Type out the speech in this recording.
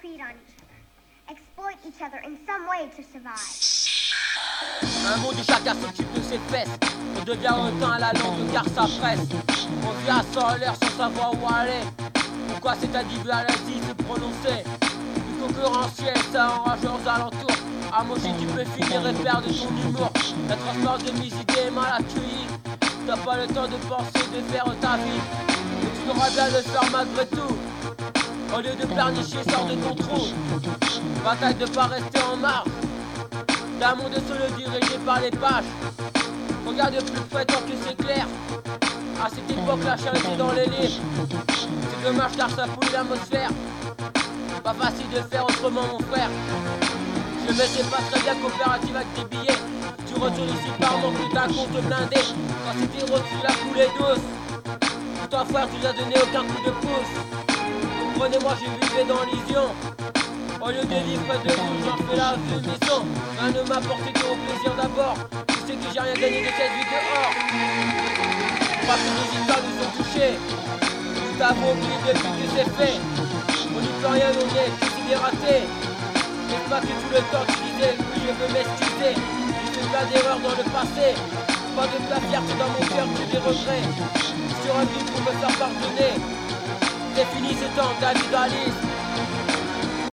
feed on each other, exploit each other in some way to survive. Un monde où chacun s'occupe de ses fesses. On devient autant à la langue car ça presse. On vit à 100 à l'heure sans savoir où aller. Pourquoi cet individualisme se prononcer? Du concurrentiel, ça enrage aux alentours. À mocher tu peux finir et perdre ton humour. La transport de mes idées mal accueillies. T'as pas le temps de penser, de faire ta vie. Mais tu devras bien le faire malgré tout. Au lieu de pleurnicher, sors de ton trou. Bataille de pas rester en marge. D'un monde solo dirigé par les pages. Regarde de plus près tant que c'est clair. À cette époque la charité dans les livres. C'est dommage car ça pollue l'atmosphère. Pas facile de faire autrement mon frère. Je me sais pas très bien coopérative avec tes billets. Tu retournes ici par manque d'un compte blindé. Quand c'était reçu la coulée douce. Toi frère tu n'as donné aucun coup de pouce. Comprenez-moi j'ai vivé dans l'illusion. Au lieu de vivre près de vous, j'en fais la mission. Rien ne m'a apporté que au plaisir d'abord. Tu sais que j'ai rien gagné de cette vie dehors. Parce que les histoires nous ont touchés. Nous t'avons oublié depuis que c'est fait. On n'y peut rien, on est tous des ratés. N'est-ce pas que tout le temps tu disais, oui je veux m'excuser. J'ai fait plein d'erreurs dans le passé. Pas de la fierté dans mon cœur, que des regrets. Sur un but pour me faire pardonner. C'est fini ce temps d'individualisme.